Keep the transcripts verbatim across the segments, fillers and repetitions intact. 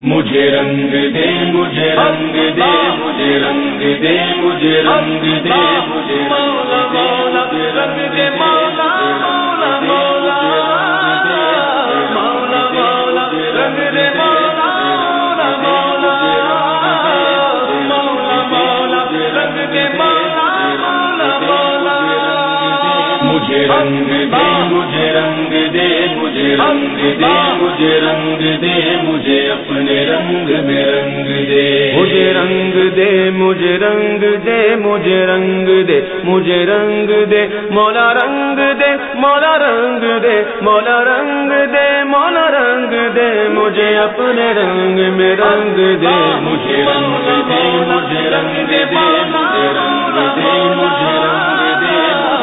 مجھے رنگ دے مجھے رنگ دے مجھے رنگ دے مجھے رنگ دے مجھے مولا مولا رنگ دے مولا مولا مولا مولا مولا رنگ دے مولا مولا مولا مولا رنگ دے مولا مولا مولا مجھے رنگ دے مجھے رنگ دے مجھے رنگ دے مجھے رنگ دے مجھے اپنے رنگ میں رنگ دے مجھے رنگ دے مجھے رنگ دے مجھے رنگ دے مجھے رنگ دے مولا رنگ دے مولا رنگ دے مولا رنگ دے مولا رنگ دے مجھے اپنے رنگ میں رنگ دے مجھے رنگ دے مجھے رنگ دے مجھے رنگ دے مجھے رنگ دے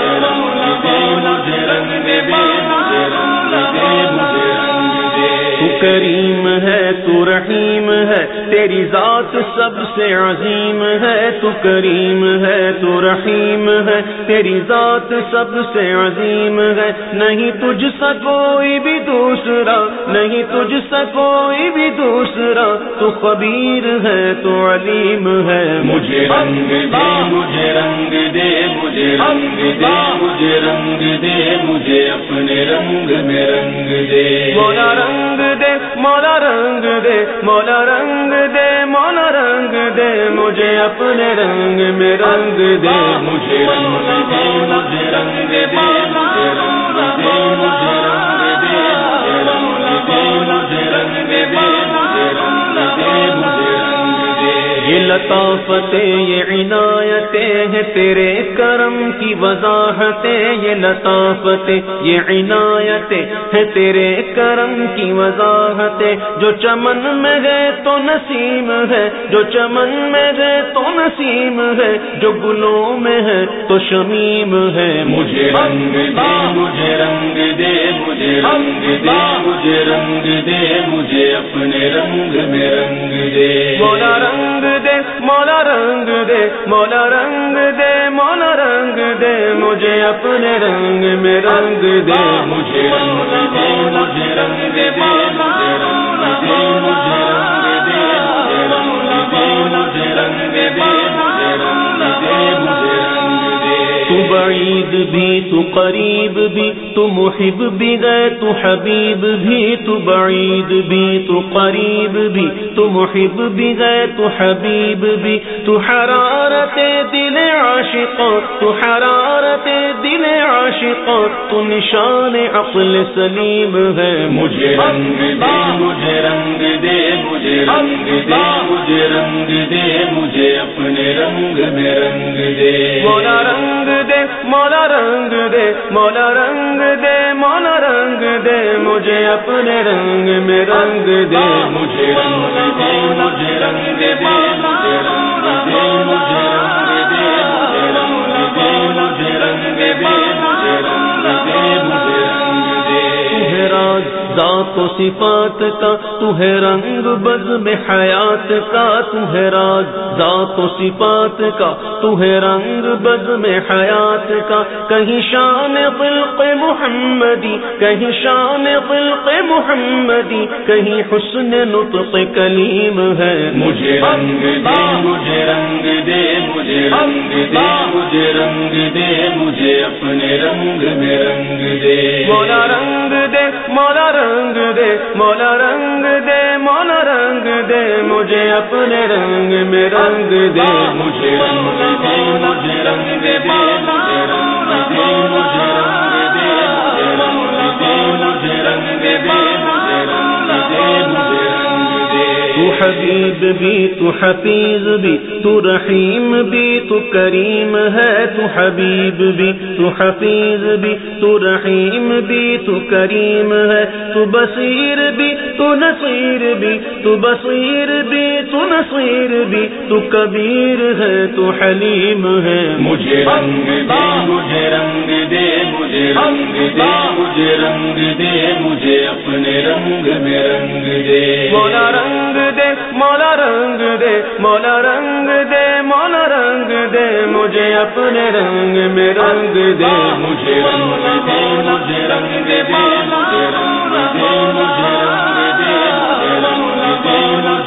مجھے رنگ دے مجھے رنگ دے مجھے رنگ دے تو کریم ہے تو رحیم ہے تیری ذات سب سے عظیم ہے تو کریم ہے تو رحیم ہے تیری ذات سب سے عظیم ہے نہیں تجھ سا کوئی بھی دوسرا نہیں تجھ سا کوئی بھی دوسرا تو خبیر ہے تو علیم ہے مجھے رنگ دے مجھے رنگ دے مجھے رنگ دے مجھے رنگ دے مجھے اپنے رنگ میں رنگ دے مولا رنگ دے مولا رنگ دے مولا رنگ دے مولا رنگ دے مجھے اپنے رنگ میں رنگ دے مجھے رنگ دے مجھے رنگ دے مجھے رنگ دے مجھے رنگ دے مجھے رنگ دے مجھے رنگ دے مجھے رنگ دے مجھے رنگ دے یہ لطافتیں یہ عنایتیں ہیں تیرے کرم کی وضاحتیں یہ لطافتیں یہ عنایتیں ہیں تیرے کرم کی وضاحتیں جو چمن میں ہے تو نسیم ہے جو چمن میں ہے تو نسیم ہے جو گلوں میں ہے تو شمیم ہے مجھے رنگ دے مجھے رنگ دے مجھے رنگ دے مجھے رنگ دے مجھے اپنے رنگ میں رنگ دے مولا رنگ دے مولا رنگ دے مولا رنگ دے مولا رنگ دے مجھے اپنے رنگ میں رنگ دے مجھے رنگ دے مجھے رنگ دے مجھے رنگ دے مجھے رنگ دے مجھے رنگ دے مجھے رنگ دے مجھے رنگ دے مجھے رنگ دے تو بعید بھی تو قریب بھی تو محب بھی ہے تو حبیب بھی تو بعید بھی تو قریب بھی تو محب بھی ہے تو حبیب بھی تو حرارت دل عاشق تو حرارت دل عاشق تو نشان عقل سلیم ہے مجھے رنگ دے مجھے رنگ دے مجھے رنگ دے مجھے رنگ دے مجھے اپنے رنگ میں رنگ دے مولا رنگ دے مولا رنگ دے مولا رنگ دے مولا رنگ دے مجھے اپنے رنگ میں رنگ دے مجھے رنگ دے مجھے رنگ دے مجھے رنگ دے مجھے رنگ دے مجھے رنگ دے مجھے رنگ دے مجھے رنگ دے مجھے رنگ دے تو ہے راز ذات و صفات کا تو ہے رنگ بزم حیات کا تو ہے راز ذات و صفات کا تو ہے رنگ بزم حیات کا کہیں شان خلق محمدی کہیں شان خلق محمدی کہیں حسن نطق کلیم ہے مجھے رنگ دے مجھے رنگ دے مجھے رنگ دے مجھے رنگ دے مجھے اپنے رنگ میں رنگ دے مولا رنگ دے مولا رنگ دے مولا رنگ دے مولا رنگ دے مجھے اپنے رنگ میں رنگ دے مجھے رنگ دے مجھے رنگ دے مجھے رنگ دے مجھے رنگ دے مجھے رنگ دے مجھے رنگ دے مجھے رنگ دے مجھے رنگ دے تو حبیب بھی تو حفیظ بھی تو رحیم بھی تو کریم ہے تو حبیب بھی تو حفیظ بھی تو رحیم بھی تو کریم ہے تو بصیر بھی تو نصیر بھی تو بصیر بھی تو نصیر بھی تو کبیر ہے تو حلیم ہے مجھے رنگ دے مجھے رنگ دے مجھے رنگ دے مجھے رنگ دے مجھے اپنے رنگ میں رنگ دے مولا رنگ دے مولا رنگ دے مولا رنگ دے مولا رنگ دے مجھے اپنے رنگ میں رنگ دے مجھے رنگ دے مجھے رنگ دے مجھے رنگ دے مجھے رنگ دے مجھے رنگ دے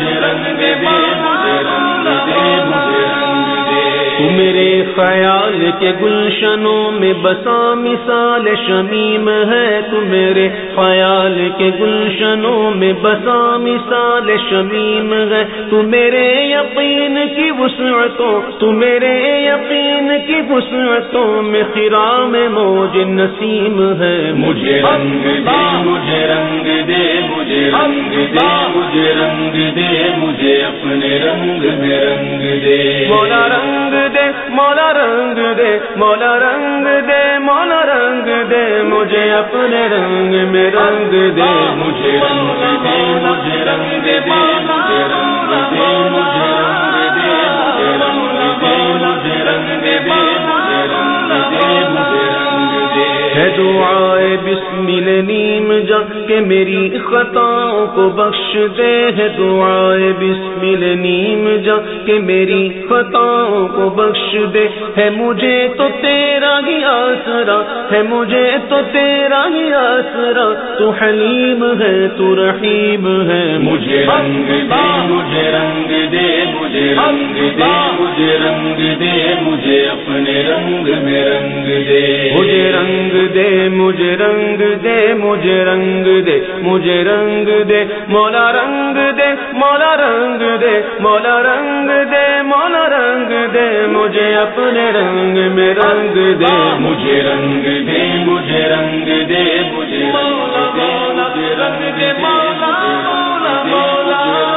تو میرے خیال کے گلشنوں میں بسا مثال شمیم ہے، تو میرے خیال کے گلشنوں میں بسا مثال شمیم ہے، تو میرے یقین کی وسعتوں تو میرے یقین کی وسعتوں میں خرام موج نسیم ہے۔ مجھے رنگ دے مجھے رنگ دے مجھے رنگ دے مجھے رنگ دے مجھے اپنے رنگ میں رنگ دے، مولا رنگ دے مولا رنگ دے مولا رنگ دے مولا رنگ دے مجھے اپنے رنگ میں رنگ دے، مجھے رنگ دے مجھے رنگ دے مجھے رنگ دے مجھے رنگ دے مجھے رنگ دے مجھے رنگ دے مجھے رنگ دے مجھے رنگ دے۔ ہے دعائے بسمل نیم جا کہ میری خطاؤں کو بخش دے، ہے دعائے بسمل نیم جا کہ میری خطاؤں کو بخش دے، ہے مجھے تو تیرا ہی آسرا ہے مجھے تو تیرا ہی آسرا، تو حلیم ہے تو رحیم ہے۔ مجھے رنگ دے مجھے رنگ دے مجھے رنگ دے مجھے رنگ دے مجھے اپنے رنگ میں رنگ دے، مجھے رنگ دے مجھے رنگ دے مجھے رنگ دے مجھے رنگ دے مولا رنگ دے مولا رنگ دے مولا رنگ دے مولا رنگ دے مجھے اپنے رنگ میں رنگ دے، مجھے رنگ دے مجھے رنگ دے مجھے مولا مولا رنگ دے مولا مولا مولا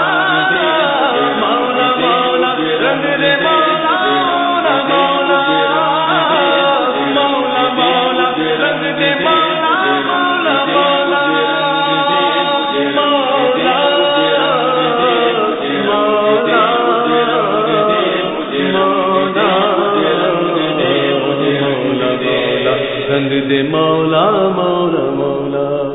مولا مولا رنگ دے مولا مولا مولا مولا مولا رنگ دے مولا مولا مولا رنگ دے مولا مولا مولا